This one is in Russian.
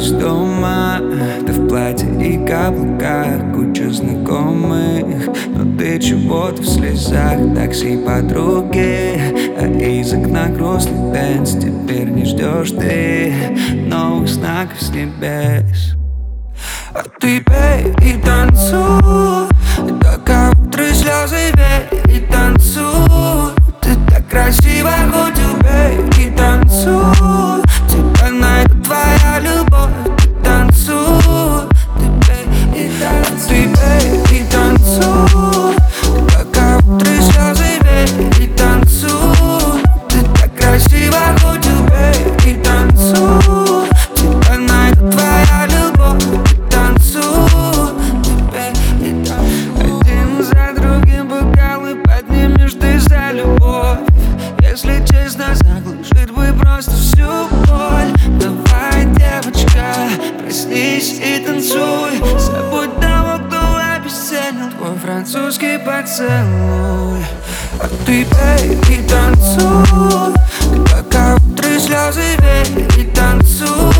из дома. Ты в платье и каблуках, куча знакомых, но ты чего-то в слезах. Такси подруги, а из окна грустный дэнс. Теперь не ждешь ты новых знаков с небес. А ты пей и танцуй, так как утро слезы, бей и танцуй. Ты так красиво, хоть убей и танцуй. Тебя найдет твоя любовь, ты танцуй. Ты пей и танцуй. Ты пей и танцуй, так как утро слезы, бей и танцуй. Ты так красиво, хоть убей и танцуй. Тебя найдет твоя любовь, ты танцуй. Ты пей и танцуй. Один за другим бокалы поднимешь ты за любовь. Если честно, заглушить бы просто всю боль. Давай, девочка, проснись и танцуй. Забудь того, кто обесценил твой французский поцелуй. А ты пей и танцуй, пока утро слезы, бей и танцуй.